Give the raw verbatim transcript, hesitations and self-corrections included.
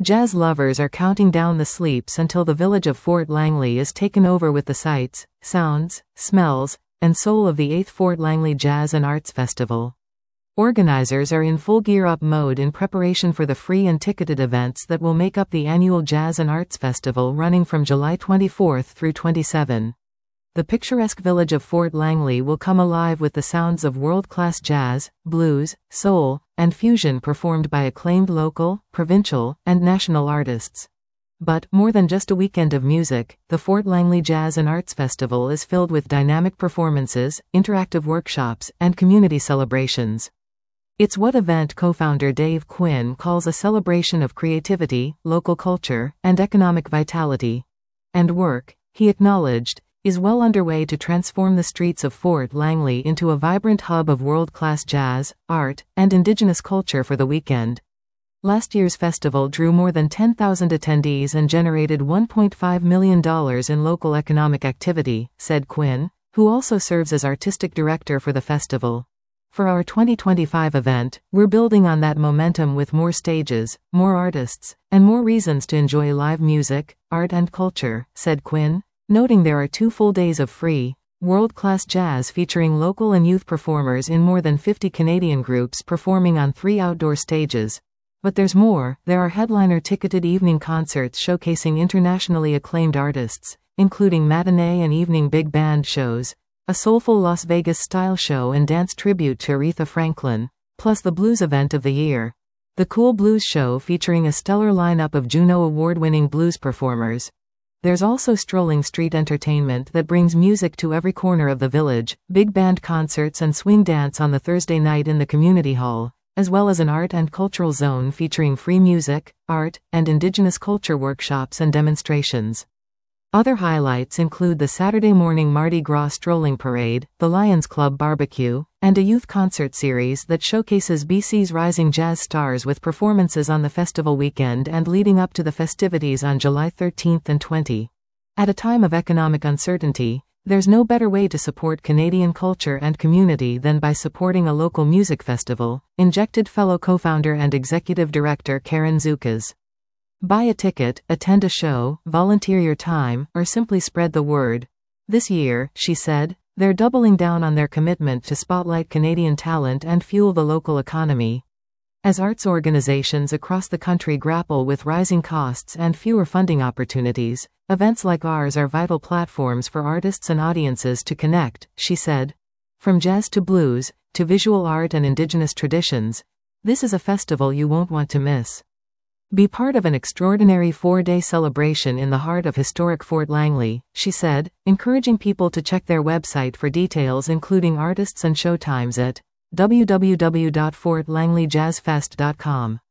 Jazz lovers are counting down the sleeps until the village of Fort Langley is taken over with the sights, sounds, smells, and soul of the eighth Fort Langley Jazz and Arts Festival. Organizers are in full gear-up mode in preparation for the free and ticketed events that will make up the annual Jazz and Arts Festival running from July twenty-fourth through twenty-seventh. The picturesque village of Fort Langley will come alive with the sounds of world-class jazz, blues, soul, and fusion performed by acclaimed local, provincial, and national artists. But, more than just a weekend of music, the Fort Langley Jazz and Arts Festival is filled with dynamic performances, interactive workshops, and community celebrations. It's what event co-founder Dave Quinn calls a celebration of creativity, local culture, and economic vitality. And work, he acknowledged, is well underway to transform the streets of Fort Langley into a vibrant hub of world-class jazz, art, and indigenous culture for the weekend. Last year's festival drew more than ten thousand attendees and generated one point five million dollars in local economic activity, said Quinn, who also serves as artistic director for the festival. For our twenty twenty-five event, we're building on that momentum with more stages, more artists, and more reasons to enjoy live music, art and culture, said Quinn, noting there are two full days of free, world-class jazz featuring local and youth performers in more than fifty Canadian groups performing on three outdoor stages. But there's more. There are headliner ticketed evening concerts showcasing internationally acclaimed artists, including matinee and evening big band shows, a soulful Las Vegas-style show and dance tribute to Aretha Franklin, plus the blues event of the year, the Cool Blues Show featuring a stellar lineup of Juno Award-winning blues performers. There's also strolling street entertainment that brings music to every corner of the village, big band concerts and swing dance on the Thursday night in the community hall, as well as an art and cultural zone featuring free music, art, and indigenous culture workshops and demonstrations. Other highlights include the Saturday morning Mardi Gras strolling parade, the Lions Club barbecue, and a youth concert series that showcases B C's rising jazz stars with performances on the festival weekend and leading up to the festivities on July thirteenth and twentieth. At a time of economic uncertainty, there's no better way to support Canadian culture and community than by supporting a local music festival, injected fellow co-founder and executive director Karen Zukas. Buy a ticket, attend a show, volunteer your time, or simply spread the word. This year, she said, they're doubling down on their commitment to spotlight Canadian talent and fuel the local economy. As arts organizations across the country grapple with rising costs and fewer funding opportunities, events like ours are vital platforms for artists and audiences to connect, she said. From jazz to blues, to visual art and indigenous traditions, this is a festival you won't want to miss. Be part of an extraordinary four-day celebration in the heart of historic Fort Langley, she said, encouraging people to check their website for details including artists and showtimes at w w w dot fort langley jazz fest dot com.